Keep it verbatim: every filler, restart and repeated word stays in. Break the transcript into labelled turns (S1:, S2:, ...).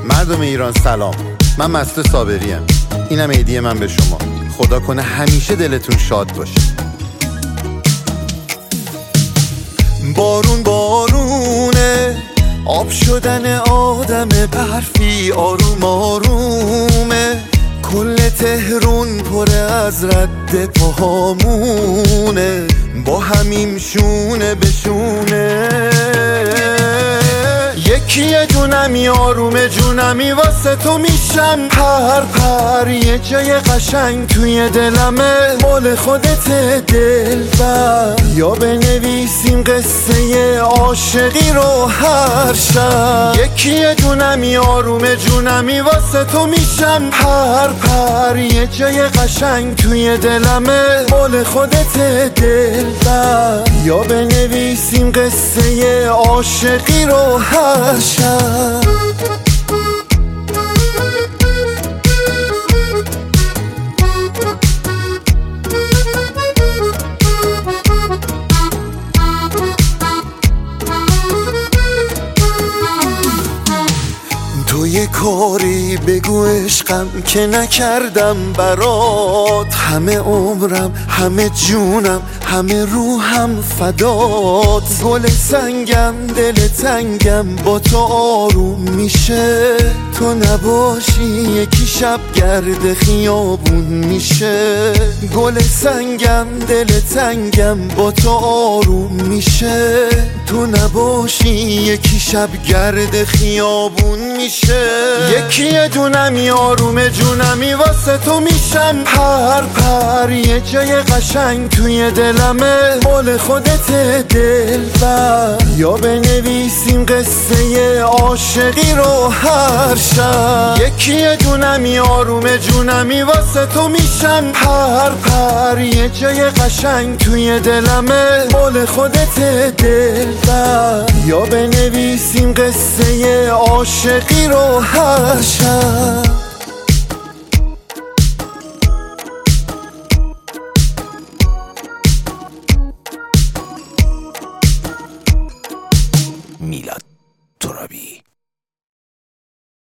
S1: مردم ایران سلام، من مسعود صابریم. اینم هدیه من به شما. خدا کنه همیشه دلتون شاد باشه. بارون بارونه، آب شدن آدم برفی آروم آرومه. کل تهرون پر از رد پاهامونه، با همیم شونه به شونه. یکی دونمی آرومه جونمی واسه تو میشم پر پر. یه جای قشنگ توی دلمه مال خودت دلبر. یا بنویسیم قصه عاشقی رو هر شب. یکی دونمی آرومه جونمی واسه تو میشم پر پر. یه جای قشنگ توی دلمه مال خودت دلبر. یا بنویسیم قصه عاشقی رو هر شب. تو یه کاری بگو عشقم که نکردم برات. همه عمرم، همه جونم، همه روحم فدات. گل سنگم، دل تنگم با تو آروم میشه. تو نباشی یکی شب گرد خیابون میشه. گل سنگم، دل تنگم با تو آروم میشه. تو نباشی یکی شب گرد خیابون میشه. یکی دونمی آرومه جونمی واسه تو میشم پر پر. یه جای قشنگ توی دلمه مال خودت دلبر. یا بنویسیم قصه عاشقی رو هر شب. یکی دونمی آرومه جونمی واسه تو میشم پر پر. یه جای قشنگ توی دلمه مال خودت دلبر. یا بنویسیم قصه عاشقی رو هر شب.